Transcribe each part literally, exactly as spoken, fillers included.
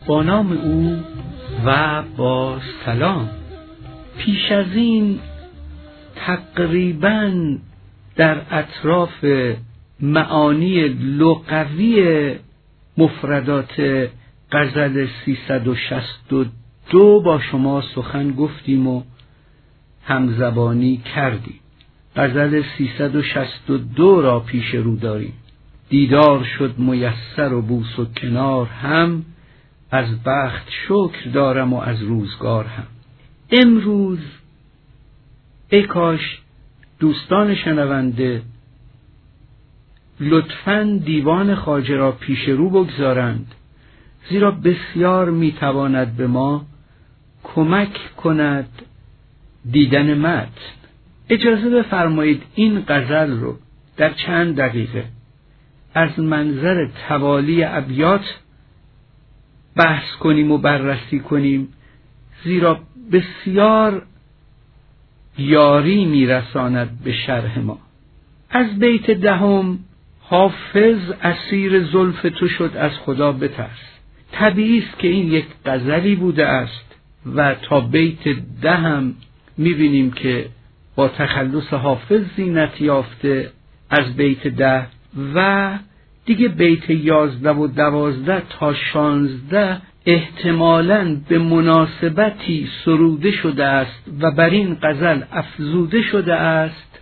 با نام او و با سلام. پیش از این تقریباً در اطراف معانی لغوی مفردات غزل سیصد و شصت و دو با شما سخن گفتیم و همزبانی کردیم. غزل سیصد و شصت و دو را پیش رو داریم. دیدار شد میسر و بوس و کنار هم، از بخت شکر دارم و از روزگار هم. امروز ای کاش دوستان شنونده لطفاً دیوان خواجه را پیش رو بگذارند، زیرا بسیار میتواند به ما کمک کند دیدن متن. اجازه بفرمایید این غزل رو در چند دقیقه از منظر توالی ابیات بحث کنیم و بررسی کنیم، زیرا بسیار یاری میرساند به شرح ما. از بیت دهم: حافظ اسیر زلف تو شد از خدا بترس. طبیعی است که این یک غزلی بوده است و تا بیت ده هم میبینیم که با تخلص حافظ زینت یافته از بیت ده و دیگه بیت یازده و دوازده تا شانزده احتمالاً به مناسبتی سروده شده است و بر این غزل افزوده شده است،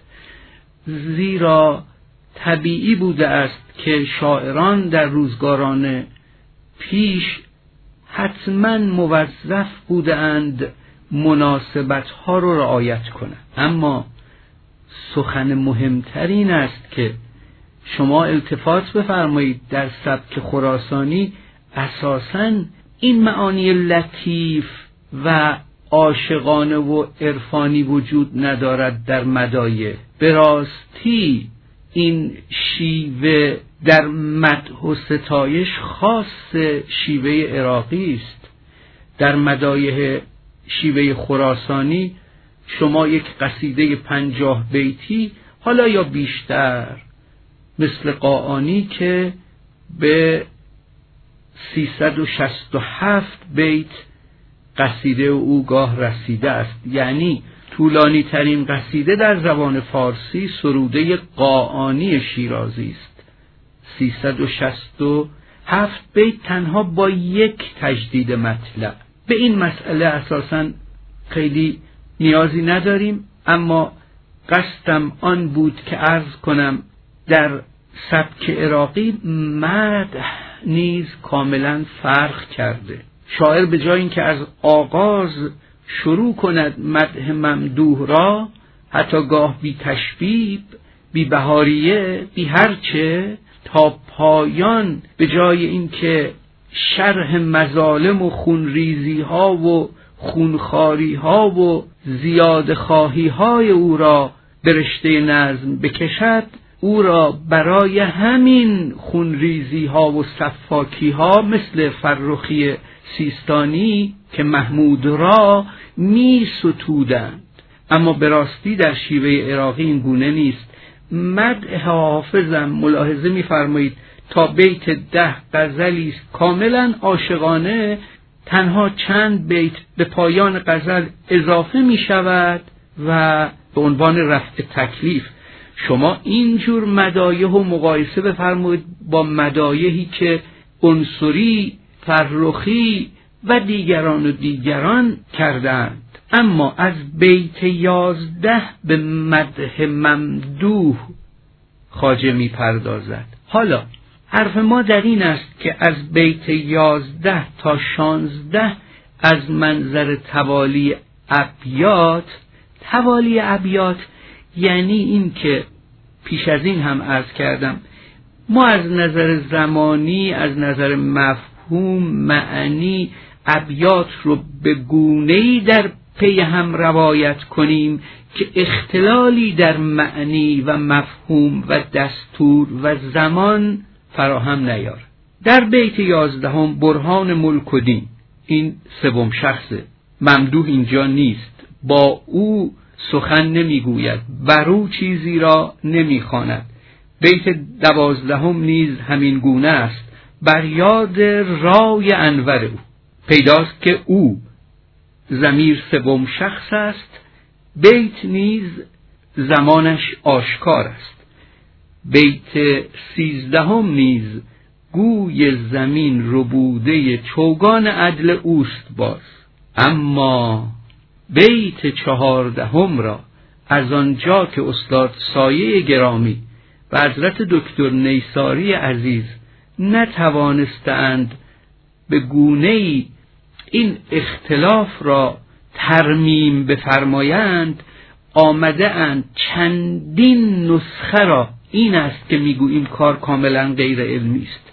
زیرا طبیعی بوده است که شاعران در روزگاران پیش حتماً موظف بودند مناسبت‌ها رو رعایت کنند. اما سخن مهمترین است که شما التفات بفرمایید در سبک خراسانی اساساً این معانی لطیف و عاشقانه و عرفانی وجود ندارد در مدایح. به راستی این شیوه در مدح و ستایش خاص شیوه عراقی است. در مدایح شیوه خراسانی شما یک قصیده پنجاه بیتی حالا یا بیشتر مثل قاآنی که به سیصد و شصت و هفت بیت قصیده او گاه رسیده است، یعنی طولانی ترین قصیده در زبان فارسی سروده قاآنی شیرازی است. سیصد و شصت و هفت بیت تنها با یک تجدید مطلب. به این مسئله اساساً خیلی نیازی نداریم، اما قصدم آن بود که عرض کنم در سبک عراقی مدح نیز کاملا فرق کرده. شاعر به جای اینکه از آغاز شروع کند مدح ممدوح را، حتی گاه بی تشبیب، بی بهاریه، بی هرچه، تا پایان به جای اینکه شرح مظالم و خونریزی ها و خونخاری ها و زیاد خواهی های او را به رشته نظم بکشد، او را برای همین خونریزی ها و صفاکی ها مثل فرخی سیستانی که محمود را می ستودند. اما به راستی در شیوه عراقی این گونه نیست. مدح حافظم ملاحظه می فرمایید تا بیت ده غزلی است کاملا عاشقانه، تنها چند بیت به پایان غزل اضافه می شود و به عنوان رفع تکلیف. شما اینجور مدایح و مقایسه بفرمایید با مدایحی که عنصری، فرخی و دیگران و دیگران کردند. اما از بیت یازده به مدح ممدوح خواجه می پردازد. حالا حرف ما در این است که از بیت یازده تا شانزده از منظر توالی ابیات، توالی ابیات یعنی این که پیش از این هم عرض کردم ما از نظر زمانی، از نظر مفهوم، معنی ابیات رو به گونه‌ای در پی هم روایت کنیم که اختلالی در معنی و مفهوم و دستور و زمان فراهم نیار. در بیت یازدهم برهان ملک و دین، این سوم شخصه، ممدوح اینجا نیست، با او سخن نمیگوید، بر او چیزی را نمیخواند. بیت دوازدهم نیز همین گونه است، بر یاد رای انور او. پیداست که او ضمیر سوم شخص است، بیت نیز زمانش آشکار است. بیت سیزدهم نیز گوی زمین ربوده چوگان عدل اوست باز. اما بیت چهاردهم را از آنجا که استاد سایه گرامی و حضرت دکتر نیساری عزیز نتوانستند به گونه‌ای این اختلاف را ترمیم بفرمایند، آمده اند چندین نسخه را، این است که میگوییم کار کاملا غیر علمی است،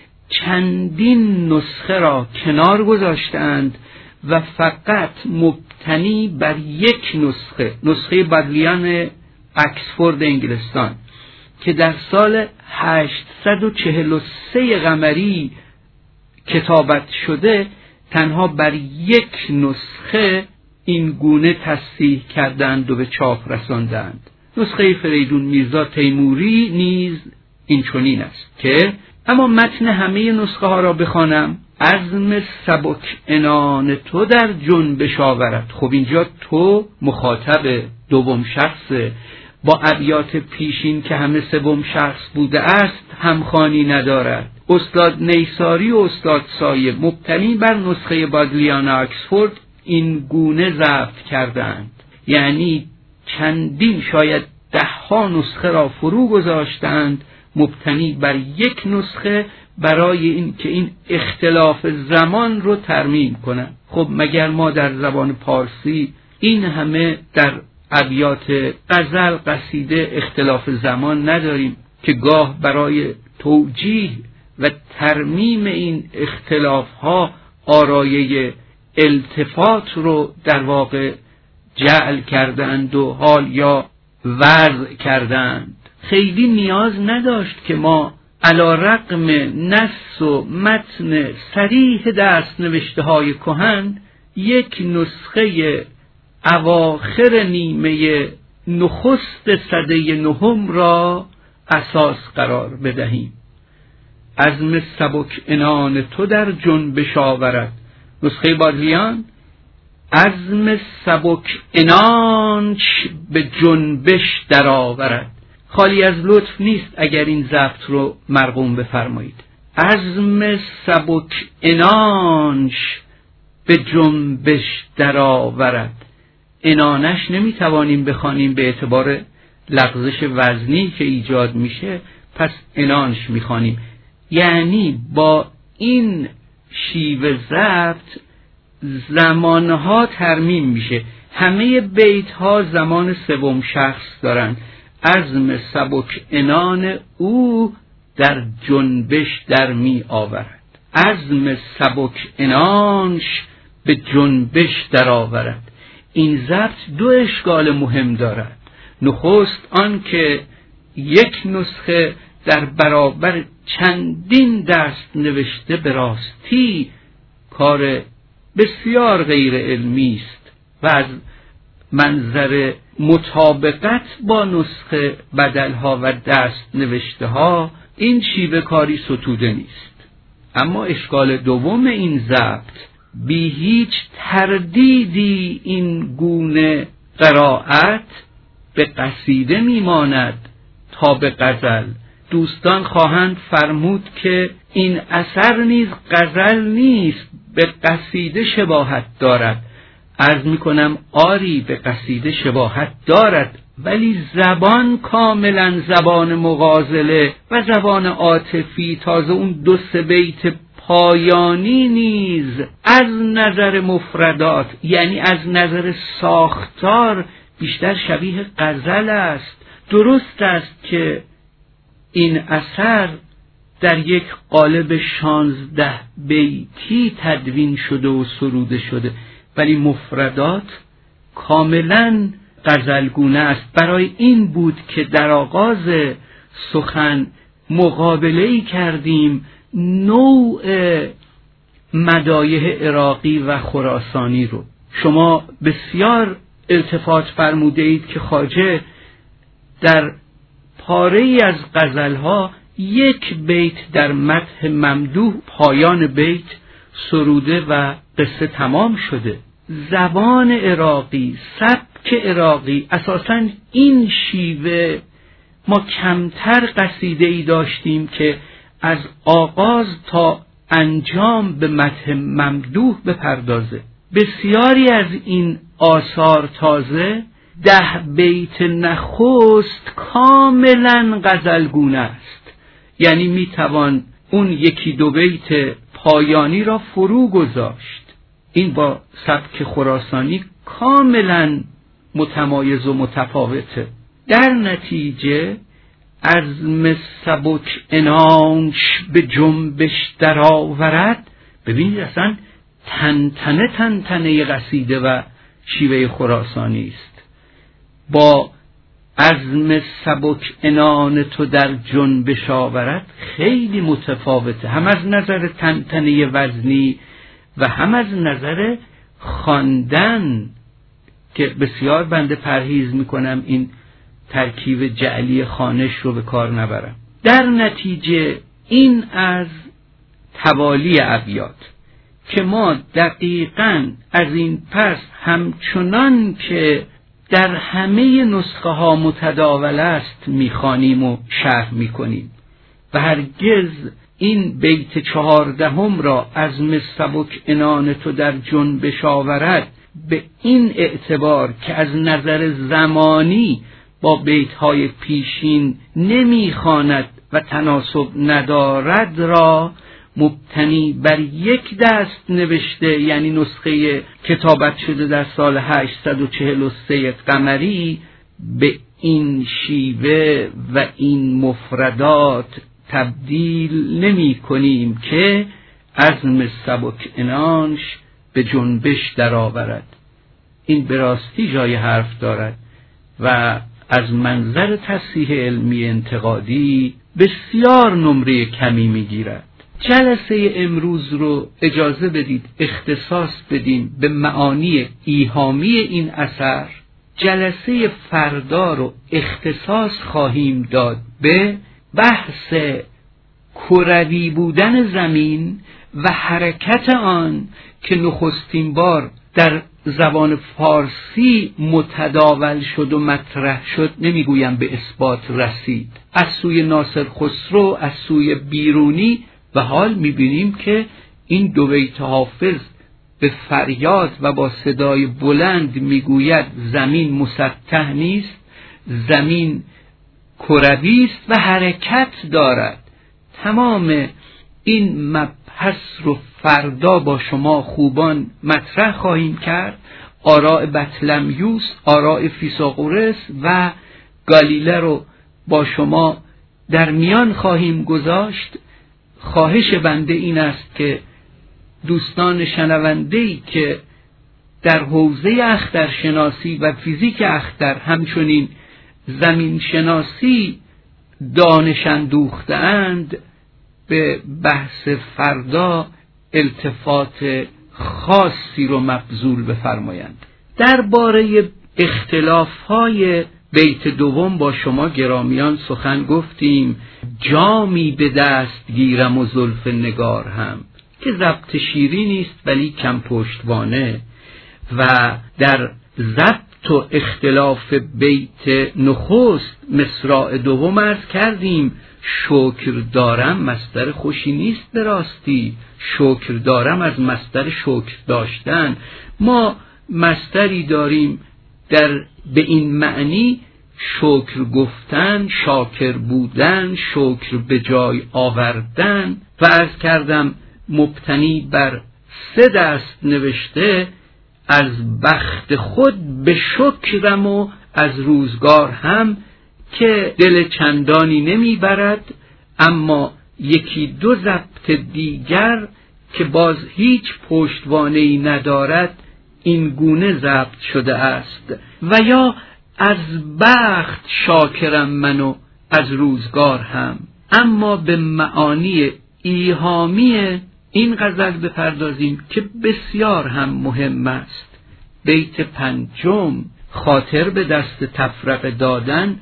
چندین نسخه را کنار گذاشتند و فقط مبتنی بر یک نسخه، نسخه بدلیان اکسفورد انگلستان که در سال هشتصد و چهل و سه قمری کتابت شده، تنها بر یک نسخه این گونه تصحیح کردند و به چاپ رساندند. نسخه فریدون میرزا تیموری نیز این چنین است که اما متن همه نسخه ها را بخوانم: عزم سبک عنان تو در جنبش آورد. خب اینجا تو مخاطب دوم شخص، با ابیات پیشین که همه سوم شخص بوده است همخوانی ندارد. استاد نیساری و استاد سایه مبتنی بر نسخه بدلیان اکسفورد این گونه ضبط کردند، یعنی چندین شاید ده ها نسخه را فرو گذاشتند مبتنی بر یک نسخه برای این که این اختلاف زمان رو ترمیم کنند. خب مگر ما در زبان پارسی این همه در ابیات غزل قصیده اختلاف زمان نداریم که گاه برای توجیه و ترمیم این اختلاف ها آرایه التفات رو در واقع جعل کردند و حال یا وضع کردند. خیلی نیاز نداشت که ما علی رغم نص و متن صریح دست نوشته های کهن یک نسخه اواخر نیمه نخست سده نهم را اساس قرار بدهیم. عزم سبک عنان تو در جنبش آورد. نسخه بدلیان: عزم سبک عنانش به جنبش در آورد. خالی از لطف نیست اگر این ضبط رو مرقوم بفرمایید. عزم سبک عنانش به جنبش در آورد. عنانش نمیتوانیم بخوانیم به اعتبار لغزش وزنی که ایجاد میشه، پس عنانش میخوانیم. یعنی با این شیوه ضبط زمانها ترمیم میشه. همه بیت ها زمان سوم شخص دارن. عزم سبک عنان او در جنبش در می آورد. عزم سبک عنانش به جنبش در آورد. این ضبط دو اشکال مهم دارد. نخست آن که یک نسخه در برابر چندین دست نوشته به راستی کار بسیار غیر علمی است و از منظر مطابقت با نسخه بدلها و دست نوشته ها این شیوه کاری ستوده نیست. اما اشکال دوم این ضبط بی هیچ تردیدی این گونه قرائت به قصیده میماند تا به غزل. دوستان خواهند فرمود که این اثر نیز غزل نیست، به قصیده شباهت دارد. عرض میکنم آری به قصیده شباهت دارد، ولی زبان کاملا زبان مغازله و زبان عاطفی، تازه اون دو سه بیت پایانی نیز از نظر مفردات، یعنی از نظر ساختار بیشتر شبیه غزل است. درست است که این اثر در یک قالب شانزده بیتی تدوین شده و سروده شده، ولی مفردات کاملا غزلگونه است. برای این بود که در آغاز سخن مقابله‌ای کردیم نوع مدایح عراقی و خراسانی رو. شما بسیار التفات فرموده اید که خواجه در پاره ای از غزلها یک بیت در مدح ممدوح پایان بیت سروده و قصه تمام شده. زبان عراقی، سبک عراقی، اساساً این شیوه، ما کمتر قصیده ای داشتیم که از آغاز تا انجام به مدح ممدوح بپردازه. بسیاری از این آثار تازه ده بیت نخست کاملا غزلگونه است، یعنی میتوان اون یکی دو بیت پایانی را فرو گذاشت. این با سبک خراسانی کاملا متمایز و متفاوته. در نتیجه عزم سبک عنانش به جنبش در آورد. ببینید اصلا تنتنه تنتنه قصیده و شیوه خراسانی است. با عزم سبک عنان تو در جنبش آورد خیلی متفاوته، هم از نظر تنتنه وزنی و هم از نظر خواندن، که بسیار بنده پرهیز میکنم این ترکیب جعلی خوانش رو به کار نبرم. در نتیجه این از توالی ابیات که ما دقیقاً از این پس همچنان که در همه نسخه ها متداول است میخوانیم و شرح میکنیم و هرگز این بیت چهاردهم را عزم سبک عنان تو در جنبش آورد به این اعتبار که از نظر زمانی با بیت‌های پیشین نمیخواند و تناسب ندارد را مبتنی بر یک دست نوشته، یعنی نسخه کتابت شده در سال هشتصد و چهل و سه قمری، به این شیوه و این مفردات تبدیل نمی کنیم که عزم سبک عنانش به جنبش در آورد. این به راستی جای حرف دارد و از منظر تصحیح علمی انتقادی بسیار نمره کمی میگیرد. جلسه امروز رو اجازه بدید اختصاص بدیم به معانی ایهامی این اثر. جلسه فردا رو اختصاص خواهیم داد به بحث کروی بودن زمین و حرکت آن که نخستین بار در زبان فارسی متداول شد و مطرح شد، نمیگویم به اثبات رسید، از سوی ناصر خسرو، از سوی بیرونی، و حال میبینیم که این دو بیت حافظ به فریاد و با صدای بلند میگوید زمین مسطح نیست، زمین کروی است و حرکت دارد. تمام این مبحث رو فردا با شما خوبان مطرح خواهیم کرد. آراء بطلمیوس، آراء فیثاغورس و گالیله رو با شما در میان خواهیم گذاشت. خواهش بنده این است که دوستان شنونده‌ای که در حوزه اخترشناسی و فیزیک اختر همچنین زمین شناسی دانش اندوخته‌اند به بحث فردا التفات خاصی رو مبذول بفرمایند. درباره اختلاف‌های بیت دوم با شما گرامیان سخن گفتیم. جامی به دست گیرم و زلف نگار هم، که ضبط شیری نیست ولی کم پشتوانه، و در ضبط و اختلاف بیت نخست مصرع دوم عرض کردیم شکر دارم مصدر خوشی نیست، به راستی شکر دارم از مصدر شکر داشتن. ما مصدری داریم در به این معنی شکر گفتن، شاکر بودن، شکر به جای آوردن، و عرض کردم مبتنی بر سه دست نوشته از بخت خود به شکرم و از روزگار هم، که دل چندانی نمیبرد، اما یکی دو ضبط دیگر که باز هیچ پشتوانه‌ای ندارد این گونه ضبط شده است. و یا از بخت شاکرم منو از روزگار هم. اما به معانی ایهامی این غزل بپردازیم که بسیار هم مهم است. بیت پنجم: خاطر به دست تفرقه دادن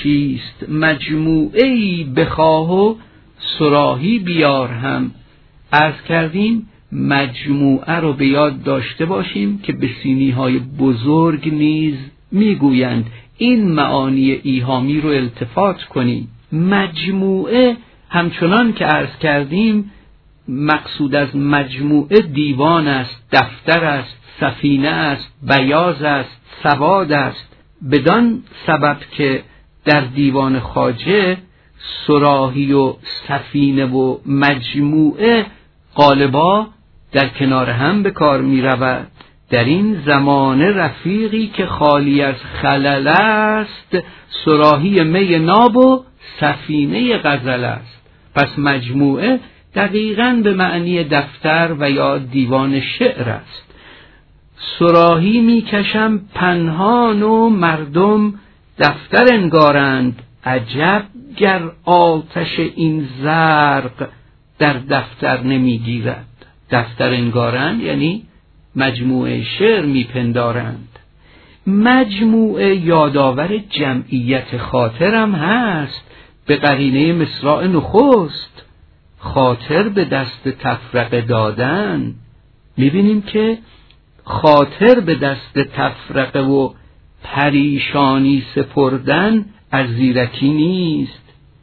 نزیرکیست، مجموعه‌ای بخواه و صراحی بیار هم. عرض کردیم مجموعه رو به یاد داشته باشیم که به سینی های بزرگ نیز میگویند. این معانی ایهامی رو التفات کنیم. مجموعه همچنان که عرض کردیم مقصود از مجموعه دیوان است، دفتر است، سفینه است، بیاض است، سواد است. بدان سبب که در دیوان خواجه صراحی و سفینه و مجموعه غالبا در کنار هم به کار می رود. در این زمانه رفیقی که خالی از خلل است، صراحی می ناب و سفینه غزل است. پس مجموعه دقیقاً به معنی دفتر و یا دیوان شعر است. صراحی می کشم پنهان و مردم دفتر انگارند، عجب گر آتش این زرق در دفتر نمی گیرد. دفتر انگارند یعنی مجموعه شعر می پندارند. مجموعه یادآور جمعیت خاطر هم هست، به قرینه مصراع نخست خاطر به دست تفرقه دادن. میبینیم که خاطر به دست تفرقه و پریشانی سپردن از زیرکی نیست.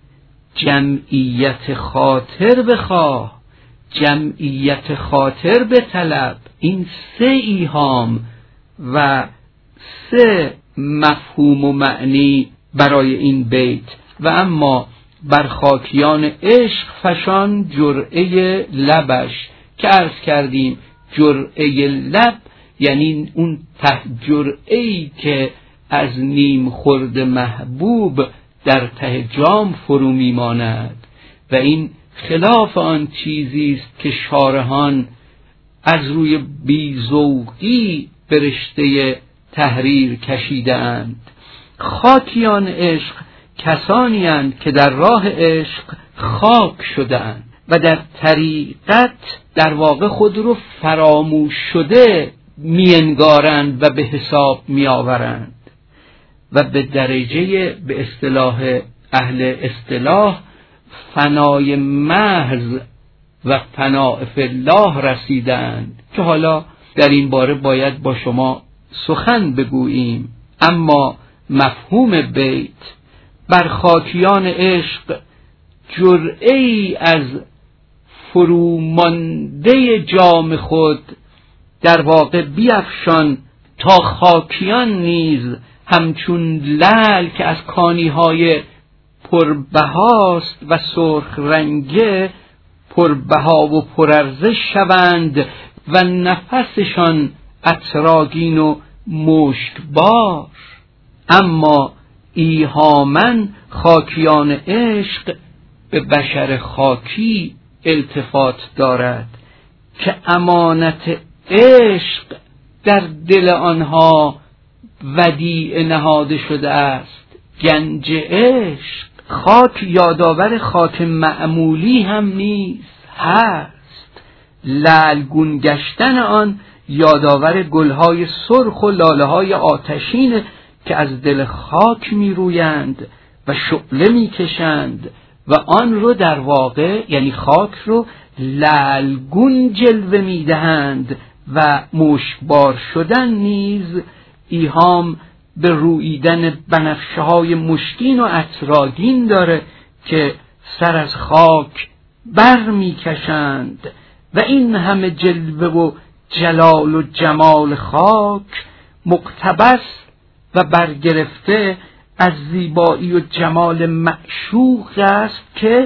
جمعیت خاطر بخواه، جمعیت خاطر به طلب. این سه ایهام و سه مفهوم و معنی برای این بیت. و اما بر خاکیان عشق فشان جرعه لبش، که عرض کردیم جرعه لب یعنی اون ته جرعه‌ای که از نیم خورد محبوب در ته جام فرو میماند و این خلاف آن چیزی است که شارحان از روی بی‌ذوقی به رشته تحریر کشیده‌اند. خاکیان عشق کسانی اند که در راه عشق خاک شده‌اند و در طریقت در واقع خود رو فراموش شده می‌انگارند و به حساب می‌آورند و به درجه به اصطلاح اهل اصطلاح فنای محض و فناء فی الله رسیدند که حالا در این باره باید با شما سخن بگوییم. اما مفهوم بیت بر خاکیان عشق جرعه‌ای از فرومانده جام خود در واقع بیفشان تا خاکیان نیز همچون لعل که از کانیهای پربهاست و سرخ رنگه پربها و پرارزش شوند و نفسشان عطرآگین و مشکبار. اما ایهامن خاکیان عشق به بشر خاکی التفات دارد که امانت عشق در دل آنها ودیعه نهاده شده است. گنج عشق خاک یادآور خاک معمولی هم نیست، هست. لعلگون گشتن آن یادآور گلهای سرخ و لاله‌های آتشین که از دل خاک می رویند و شعله می کشند و آن رو در واقع یعنی خاک رو لعلگون جلوه می دهند و مشکبار شدن نیز ایهام به رویدن بنفشه های مشکین و عطرآگین داره که سر از خاک بر می کشند و این همه جلوه و جلال و جمال خاک مقتبس و برگرفته از زیبایی و جمال معشوق است که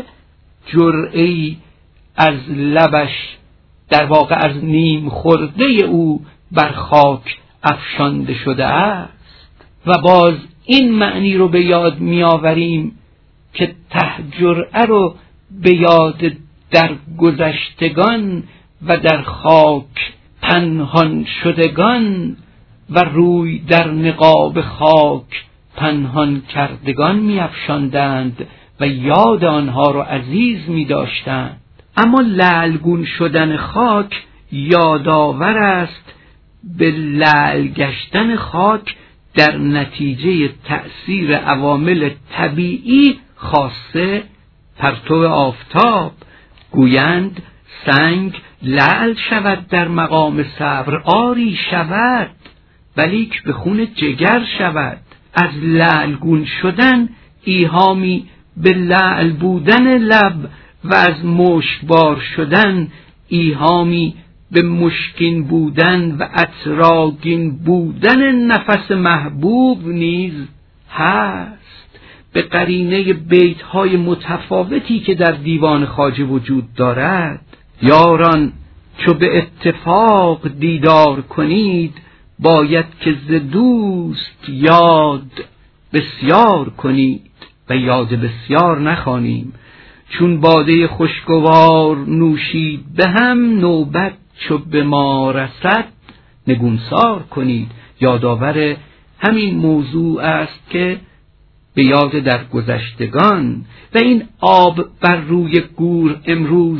جرعه‌ای از لبش در واقع از نیم خورده او بر خاک افشانده شده است. و باز این معنی رو به یاد می آوریم که ته جرعه رو به یاد در گذشتگان و در خاک پنهان شدگان و روی در نقاب خاک پنهان کردگان می افشاندند و یاد آنها رو عزیز می داشتند. اما لعلگون شدن خاک یادآور است به لعل گشتن خاک در نتیجه تأثیر عوامل طبیعی خاصه پرتو آفتاب. گویند سنگ لعل شود در مقام صبر، آری شود ولیک به خون جگر شود. از لعل گون شدن ایهامی به لعل بودن لب و از مشکبار شدن ایهامی به مشکین بودن و عطرآگین بودن نفس محبوب نیز هست. به قرینه بیت‌های متفاوتی که در دیوان خواجه وجود دارد: یاران چو به اتفاق دیدار کنید، باید که ز دوست یاد بسیار کنید. و یاد بسیار نخوانیم، چون باده خوشگوار نوشید به هم، نوبت چو به ما رسد نگونسار کنید. یادآور همین موضوع است که به یاد در گذشتگان و این آب بر روی گور امروز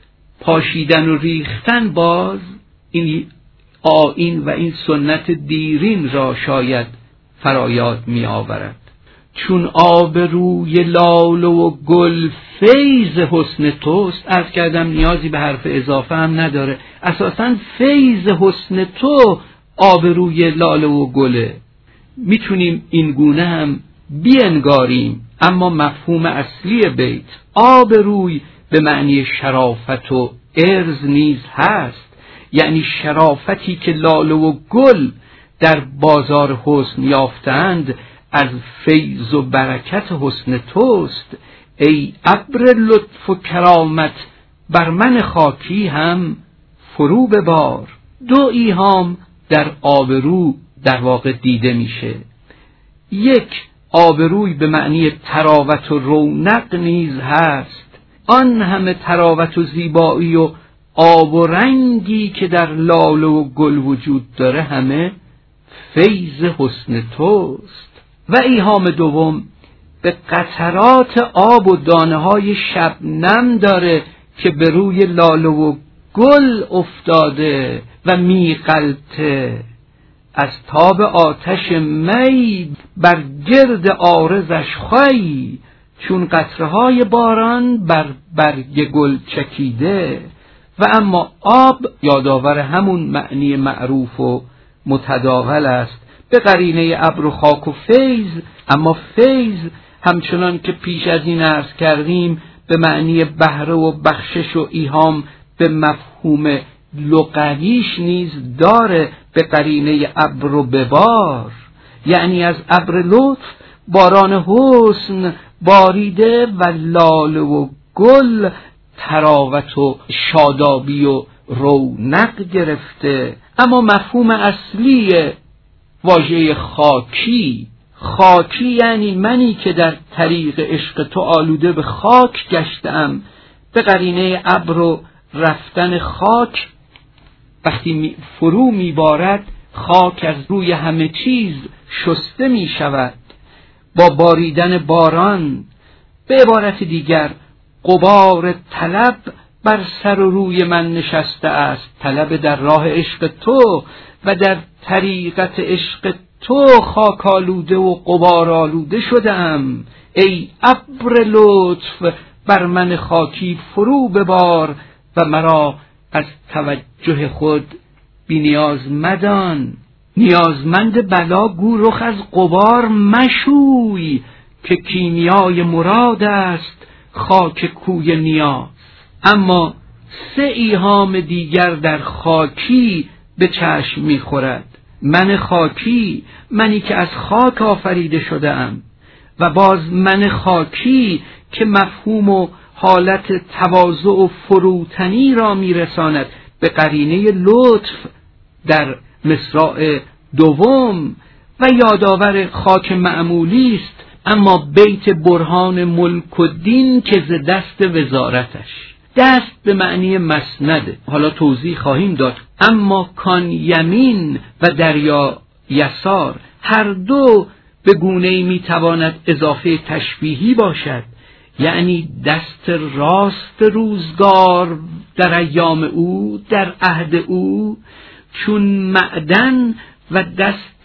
پاشیدن و ریختن، باز این آیین و این سنت دیرین را شاید فرایاد می آورد. چون آب روی لاله و گل فیض حسن توست، عرض کردم نیازی به حرف اضافه هم نداره، اساساً فیض حسن تو آب روی لاله و گله. میتونیم این گونه هم بینگاریم، اما مفهوم اصلی بیت آب روی به معنی شرافت و عرض نیز هست، یعنی شرافتی که لاله و گل در بازار حسن یافتند از فیض و برکت حسن توست. ای ابر لطف و کرامت بر من خاکی هم فرو ببار. دو ایهام در آبرو در واقع دیده میشه. یک، آبروی به معنی تراوت و رونق نیز هست. آن همه تراوت و زیبایی و آب و رنگی که در لاله و گل وجود داره همه فیض حسن توست. و ایهام دوم به قطرات آب و دانه های شبنم داره که به روی لاله و گل افتاده و میغلطه. از تاب آتش می بر گرد عارضش خوی، چون قطرهای باران بر برگ گل چکیده. و اما آب یادآور همون معنی معروف و متداول است به قرینه ابر و خاک و فیض. اما فیض همچنان که پیش از این عرض کردیم به معنی بهره و بخشش و ایهام به مفهوم لغویش نیز داره به قرینه ابر و ببار، یعنی از ابر لطف باران حسن باریده و لاله و گل تراوت و شادابی و رونق گرفته. اما مفهوم اصلی واژه خاکی، خاکی یعنی منی که در طریق عشق تو آلوده به خاک گشتم. به قرینه ابر و رفتن خاک، وقتی فرو میبارد خاک از روی همه چیز شسته می شود با باریدن باران. به عبارت دیگر غبار طلب بر سر و روی من نشسته است، طلب در راه عشق تو و در طریقت عشق تو خاک آلوده و غبار آلوده شدم. ای ابر لطف بر من خاکی فرو ببار و مرا از توجه خود بی نیاز مدان. نیازمند بلا گو رخ از غبار مشوی، که کیمیای مراد است خاک کوی نیاز. اما سه ایهام دیگر در خاکی به چشم می‌خورد. من خاکی، منی که از خاک آفریده شده‌ام، و باز من خاکی که مفهوم و حالت تواضع و فروتنی را میرساند به قرینه لطف در مصرع دوم. و یادآور خاک معمولی است، اما بیت برهان ملک و دین که ز دست وزارتش، دست به معنی مسند، حالا توضیح خواهیم داد. اما کان یمین و دریا یسار هر دو به گونه‌ای میتواند اضافه تشبیهی باشد، یعنی دست راست روزگار در ایام او، در عهد او، چون معدن، و دست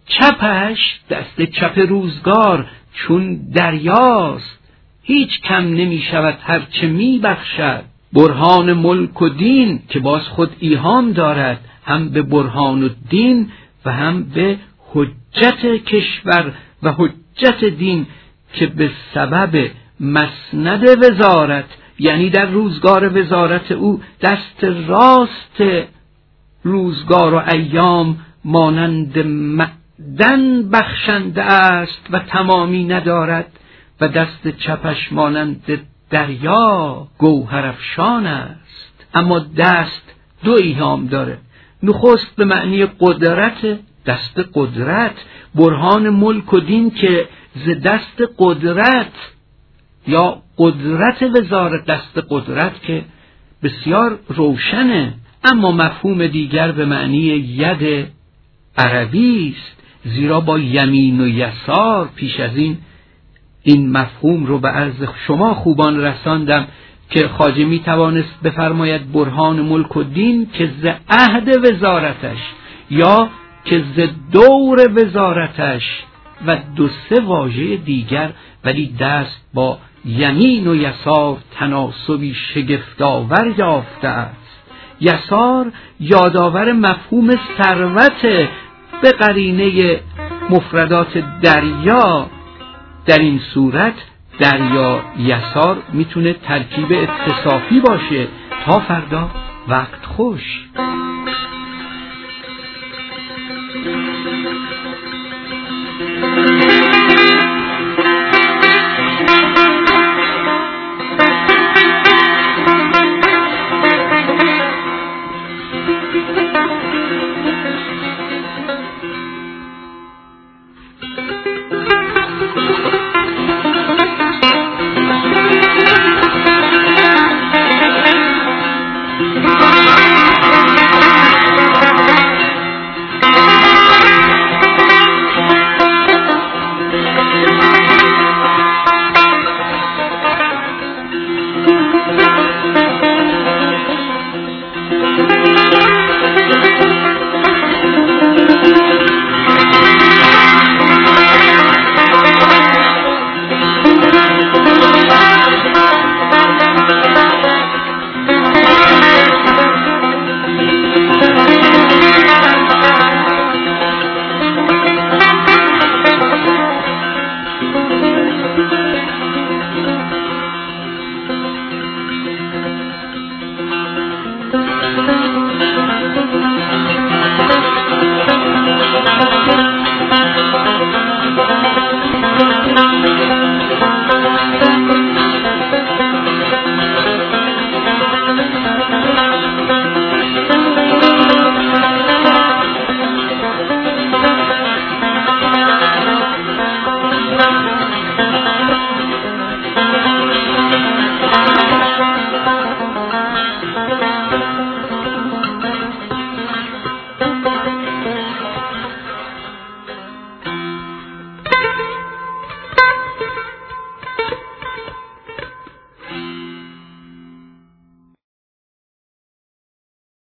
چپش، دست چپ روزگار، چون دریاست، هیچ کم نمی شود هرچه می بخشد. برهان ملک و دین که باز خود ایهام دارد هم به برهان الدین و هم به حجت کشور و حجت دین که به سبب مسند وزارت، یعنی در روزگار وزارت او دست راست روزگار و ایام مانند معدن بخشنده است و تمامی ندارد و دست چپش مانند دریا گوهر افشان است. اما دست دو ایهام داره. نخست به معنی قدرت، دست قدرت، برهان ملک و دین که ز دست قدرت یا قدرت وزارت، دست قدرت که بسیار روشنه. اما مفهوم دیگر به معنی ید عربی است، زیرا با یمین و یسار پیش از این این مفهوم رو به عرض شما خوبان رساندم که خواجه می توانست بفرماید برهان ملک و دین که ز عهد وزارتش یا که ز دور وزارتش و دو سه واژه دیگر، ولی دست با یمین و یسار تناسبی شگفت‌آور یافته است. یسار یادآور مفهوم ثروت به قرینه مفردات دریا. در این صورت دریا یسار میتونه ترکیب اتصافی باشه. تا فردا، وقت خوش.